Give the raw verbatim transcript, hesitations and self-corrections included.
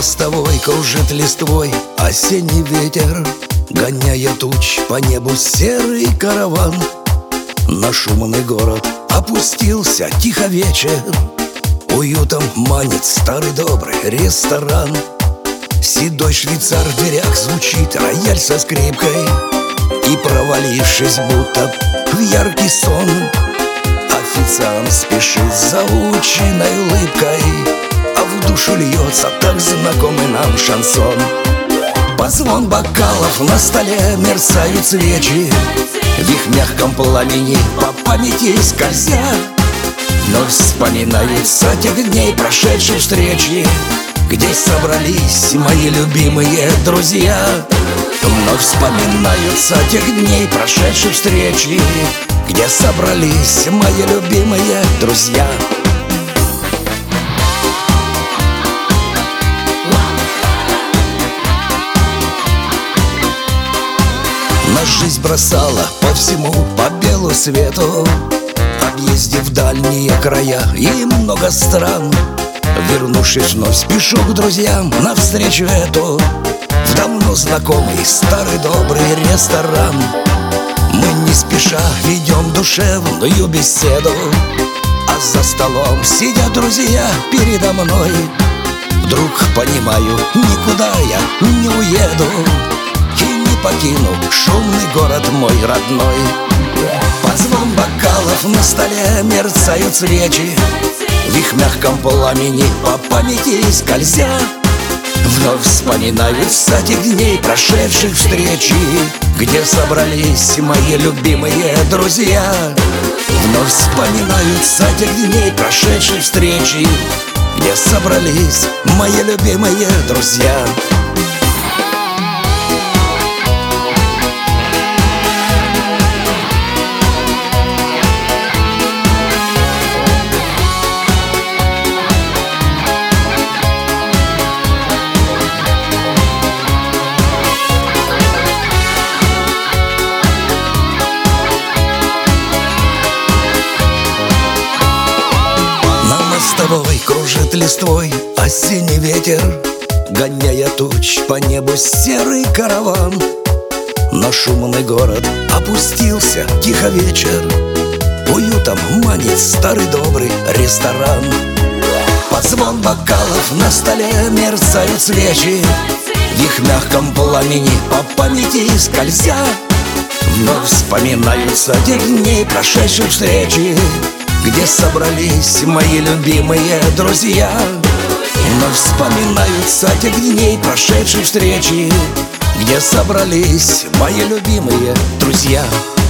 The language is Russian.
мостовой кружит листвой осенний ветер, гоняя туч по небу серый караван. На шумный город опустился тихо вечер, уютом манит старый добрый ресторан. Седой швейцар в дверях звучит рояль со скрипкой, и, провалившись будто в яркий сон, официант спешит заученной улыбкой, а в душу льется так знакомый нам шансон. Под звон бокалов на столе мерцают свечи, в их мягком пламени по памяти скользя. Вновь вспоминаются тех дней прошедшей встречи, где собрались мои любимые друзья. Вновь вспоминаются тех дней прошедшей встречи, где собрались мои любимые друзья. Нас жизнь бросала по всему, по белу свету, объездив дальние края и много стран. Вернувшись вновь, спешу к друзьям навстречу эту, в давно знакомый старый добрый ресторан. Мы не спеша ведем душевную беседу, а за столом сидят друзья передо мной. Вдруг понимаю, никуда я не уеду и не покину шумный город мой родной. Под звон бокалов на столе мерцают свечи, в их мягком пламени по памяти скользя. Вновь вспоминаются тех дней прошедших встречи, где собрались мои любимые друзья. Вновь вспоминаются тех дней прошедших встречи, где собрались мои любимые друзья. Мостовой кружит листвой осенний ветер, гоняя туч по небу серый караван. На шумный город опустился тихо вечер, уютом манит старый добрый ресторан. Под звон бокалов на столе мерцают свечи, в их мягком пламени по памяти скользя. Вновь вспоминаются тех дней прошедших встречи, где собрались мои любимые друзья. Вновь вспоминаются тех дней прошедшей встречи, где собрались мои любимые друзья.